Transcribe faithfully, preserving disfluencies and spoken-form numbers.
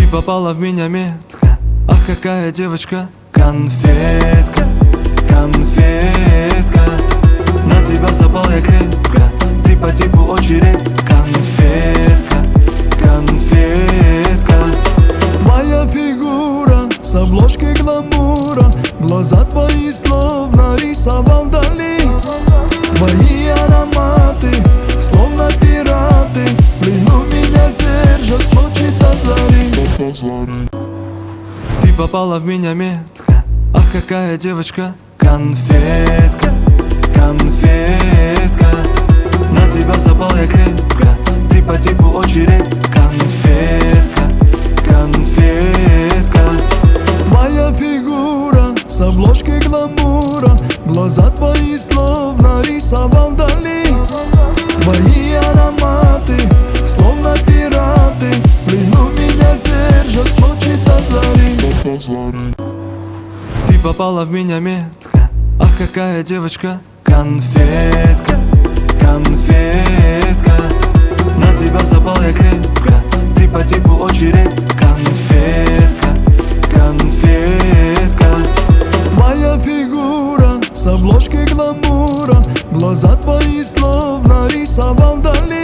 попала в меня метка. Ах, какая девочка, конфетка, конфетка. На тебя запал я крепко, ты по типу очень редко. Конфетка, конфетка. Твоя фигура с обложки гламура, глаза твои словно рисовал Дали. Твои ароматы словно пираты, в плену меня держат с ночи до зари. Ты попала в меня метка. Ах, какая девочка, конфетка, конфетка. На тебя запал я крепко, ты по типу очень редко. Конфетка, конфетка. Твоя фигура с обложки гламура, глаза твои словно рисовал Дали. Твои ароматы словно пираты, в плену меня держат с ночи до зари. Ты попала в меня метка. Ах, какая девочка, конфетка, конфетка. На тебя запал я крепко, ты по типу очень редко. Конфетка, конфетка. Твоя фигура с обложки гламура, глаза твои словно рисовал Дали.